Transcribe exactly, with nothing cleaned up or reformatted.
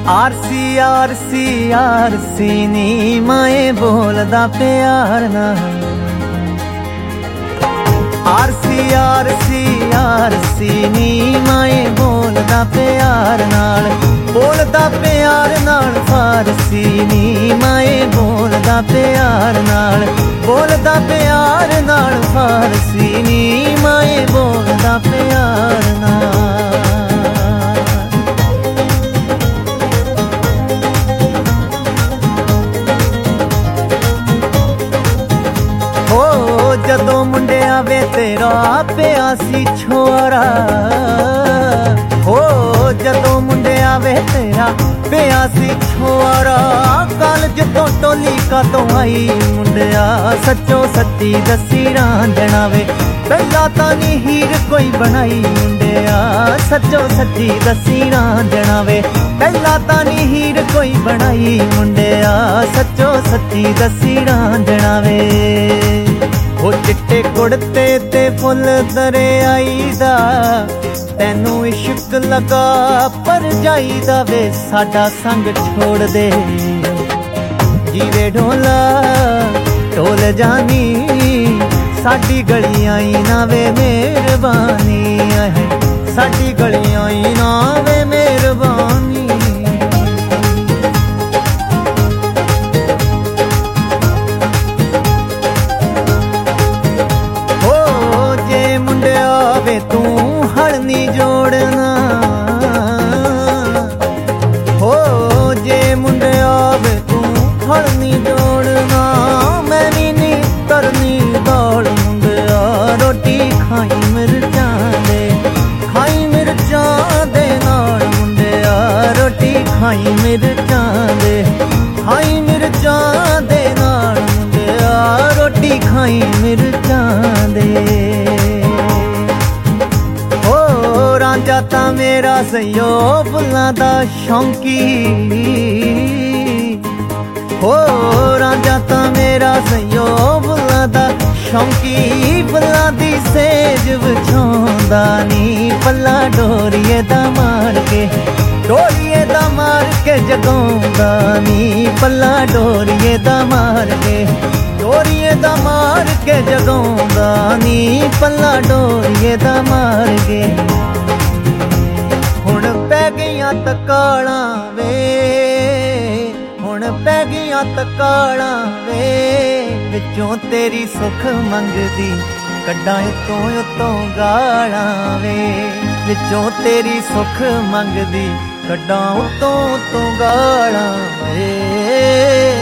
RC RC RC नी माए बोलदा प्यार नाल। आरसी आरसी आरसी नी माए बोलदा प्यार नाल, बोलदा प्यार नाल फारसी नी माए बोलदा प्यार नाल, बोलदा प्यार नाल फारसी नी माए बोलदा प्यार नाल। जदों मुंडिया वे तेरा पिया सी छोरा, हो जदों मुंडिया वे तेरा पिया सी छोरा, कॉलेज तो टोली का तो आई मुंडिया सच्चो सच्ची दसी रांझना वे, पहला तां नी हीर कोई बनाई मुंडिया सच्चो सच्ची दसी रांझना वे, पहला तां नी हीर कोई बनाई मुंडिया सच्चो सच्ची दसी रांझना वे। ओ चिट्टे कुड़ते ते फुल दरियाई दा, तैनू इश्क लगा पर जाईदा वे, साडा संग छोड़ दे जीवे ढोला ढोल जानी, साडी गलियां ना वे मेहरबानी है, साडी गलियां ना वे मेहरबानी। वे तू हल नी जोड़ना, हो जे मुंडिया वे तू हल नी जोड़ना, मैं भी नी करनी दौड़ मुंडिया, रोटी खाई मिर्चां दे खाई मिर्चां दे नाल मुंडिया, रोटी खाई मिर्चां दे खाई मिर्चां दे नाल मुंडिया, रोटी खाई मिर्चां दे। रांझा तां मेरा सयो फुल्लां दा शौंकी, हो रांझा तां मेरा सयो फुल्लां दा शौंकी, फुल्लां दी सेज विछाउंदा नी, पल्ला डोरीए दा मार के डोरीए दा मार के जगाउंदा नी, पल्ला डोरीए दा मार के डोरीए दा मार के जगाउंदा नी, पल्ला डोरीए दा मार के। हुण पै गईयां तकालां वे, हुण पै गईयां तकालां वे, विचों तेरी सुख मंगदी कड्डां उत्तों उत्तों गालां वे, विचों तेरी सुख मंगदी कड्डां उत्तों उत्तों गालां वे।